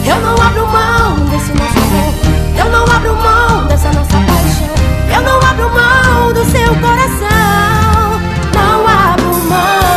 Eu não abro mão desse nosso amor. Eu não abro mão dessa nossa paixão. Eu não abro mão do seu coração. Não abro mão.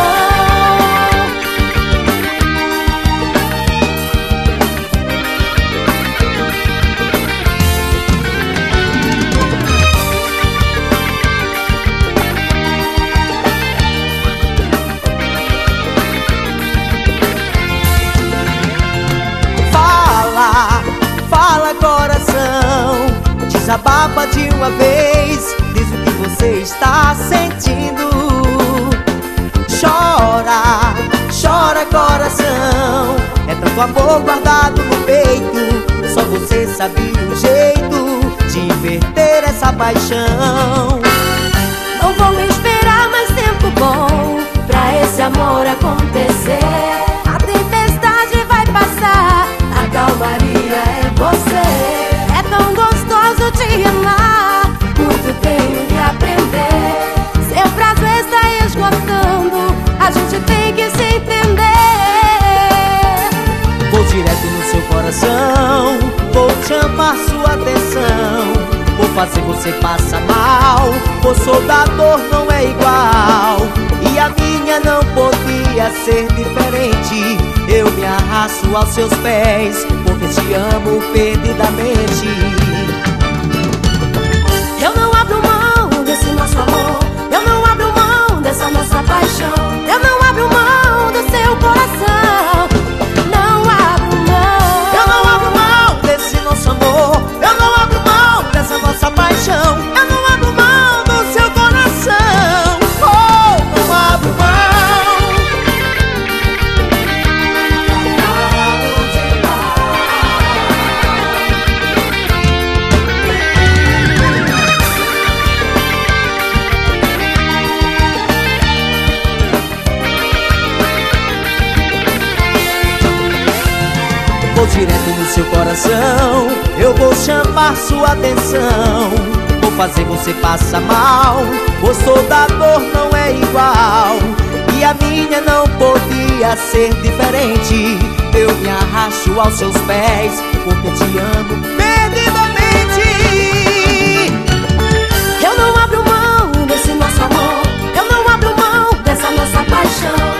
Fala, coração, desabafa de uma vez, diz o que você está sentindo. Chora, chora, coração, é tanto amor guardado no peito. Só você sabe o jeito de inverter essa paixão. Não vou esperar mais tempo bom pra esse amor acontecer. A tempestade vai passar, a calmaria é você. É tão gostoso te amar, muito tenho que aprender. Seu prazo está esgotando, a gente tem que se entender. Vou direto no seu coração, vou chamar sua atenção. Vou fazer você passar mal, o soldador não é igual. E a minha não podia ser diferente. Eu me arrasto aos seus pés, porque te amo perdidamente. Eu não abro mão desse nosso amor. Eu não abro mão dessa nossa paixão. Eu não abro mão do seu coração. Não abro mão. Eu não abro mão desse nosso amor. Eu não abro mão dessa nossa paixão. Eu não abro mão do seu coração. Oh, não abro mão. Vou direto no seu coração, eu vou chamar sua atenção. Vou fazer você passar mal, o soldador não é igual. E a minha não podia ser diferente. Eu me arrasto aos seus pés, porque te amo perdidamente. Eu não abro mão desse nosso amor. Eu não abro mão dessa nossa paixão.